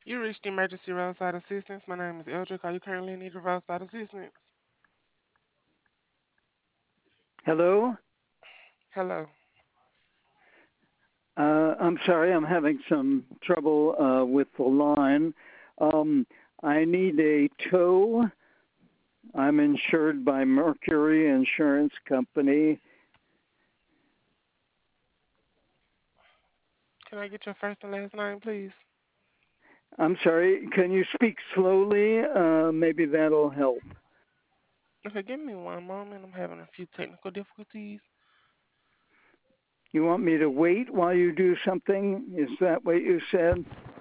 You reached emergency roadside assistance. My name is Eldrick. Are you currently in need of roadside assistance? Hello? Hello. I'm sorry, I'm having some trouble with the line. Um, I need a tow. I'm insured by Mercury Insurance Company. Can I get your first and last name, please? I'm sorry, can you speak slowly? Maybe that'll help. Okay, give me one moment. I'm having a few technical difficulties. You want me to wait while you do something? Is that what you said?